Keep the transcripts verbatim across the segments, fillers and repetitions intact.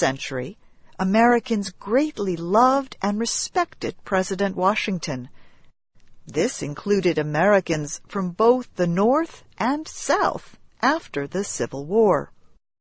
century, Americans greatly loved and respected President Washington. This included Americans from both the North and South after the Civil War.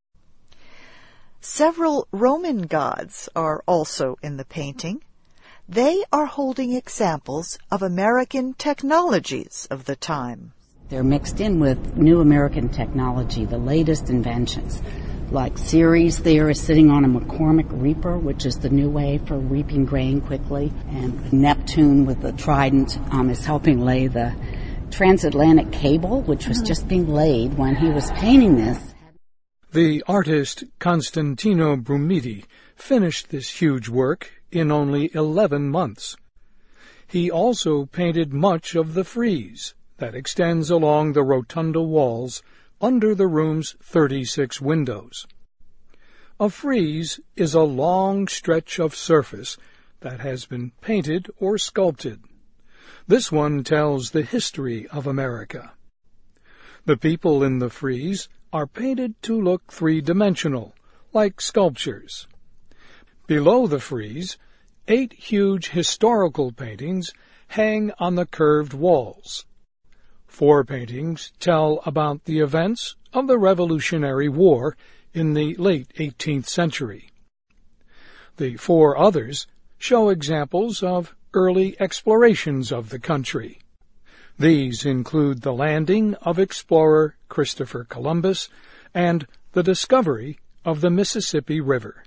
Several Roman gods are also in the painting. They are holding examples of American technologies of the time. They're mixed in with new American technology, the latest inventions. Like Ceres there is sitting on a McCormick reaper, which is the new way for reaping grain quickly. And Neptune with the trident um, is helping lay the transatlantic cable, which was just being laid when he was painting this. The artist Constantino Brumidi finished this huge work in only eleven months. He also painted much of the frieze that extends along the rotunda walls under the room's thirty-six windows. A frieze is a long stretch of surface that has been painted or sculpted. This one tells the history of America. The people in the frieze are painted to look three-dimensional, like sculptures. Below the frieze, eight huge historical paintings hang on the curved walls. Four paintings tell about the events of the Revolutionary War in the late eighteenth century. The four others show examples of early explorations of the country. These include the landing of explorer Christopher Columbus and the discovery of the Mississippi River.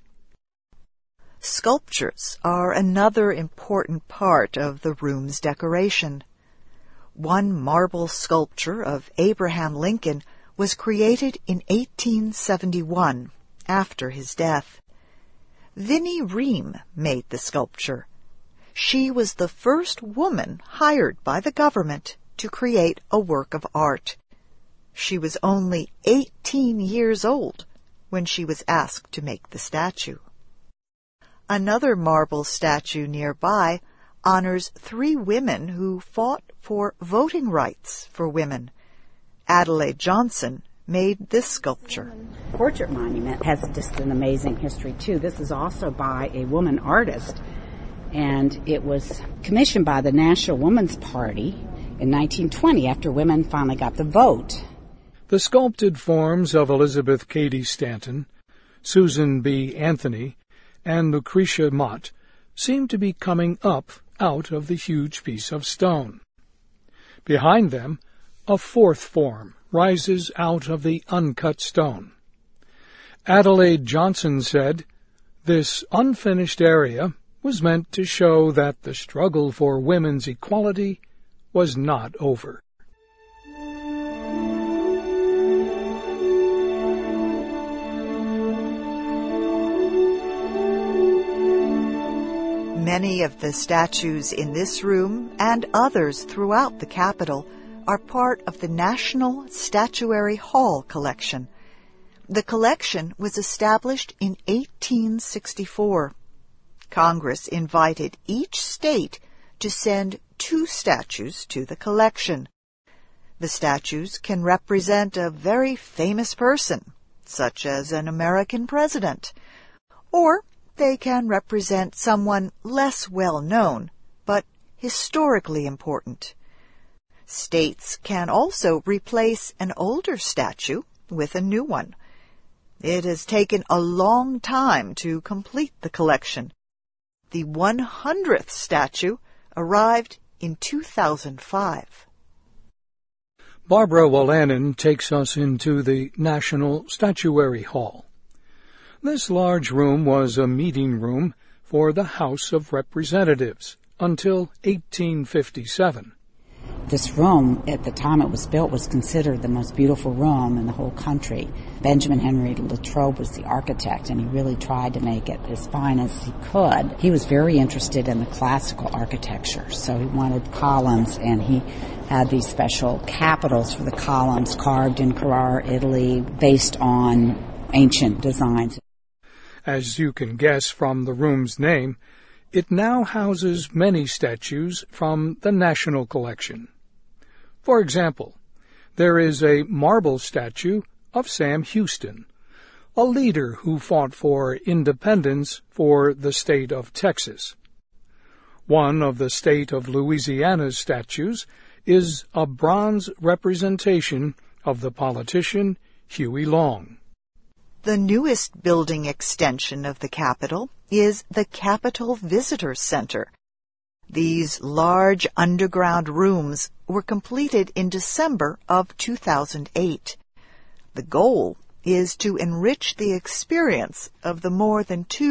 Sculptures are another important part of the room's decoration. One marble sculpture of Abraham Lincoln was created in eighteen seventy-one, after his death. Vinnie Ream made the sculpture. She was the first woman hired by the government to create a work of art. She was only eighteen years old when she was asked to make the statue. Another marble statue nearby honors three women who fought for voting rights for women. Adelaide Johnson made this sculpture. Portrait monument has just an amazing history, too. This is also by a woman artist, and it was commissioned by the National Woman's Party in nineteen twenty after women finally got the vote. The sculpted forms of Elizabeth Cady Stanton, Susan B. Anthony, and Lucretia Mott seem to be coming up out of the huge piece of stone. Behind them, a fourth form rises out of the uncut stone. Adelaide Johnson said, "This unfinished area was meant to show that the struggle for women's equality was not over." Many of the statues in this room and others throughout the Capitol are part of the National Statuary Hall collection. The collection was established in eighteen sixty-four. Congress invited each state to send two statues to the collection. The statues can represent a very famous person, such as an American president, or they can represent someone less well known, but historically important. States can also replace an older statue with a new one. It has taken a long time to complete the collection. The one hundredth statue arrived in two thousand five. Barbara Wolanin takes us into the National Statuary Hall. This large room was a meeting room for the House of Representatives until eighteen fifty-seven. This room, at the time it was built, was considered the most beautiful room in the whole country. Benjamin Henry Latrobe was the architect, and he really tried to make it as fine as he could. He was very interested in the classical architecture, so he wanted columns, and he had these special capitals for the columns carved in Carrara, Italy, based on ancient designs. As you can guess from the room's name, it now houses many statues from the National Collection. For example, there is a marble statue of Sam Houston, a leader who fought for independence for the state of Texas. One of the state of Louisiana's statues is a bronze representation of the politician Huey Long. The newest building extension of the Capitol is the Capitol Visitor Center. These large underground rooms were completed in December of two thousand eight. The goal is to enrich the experience of the more than two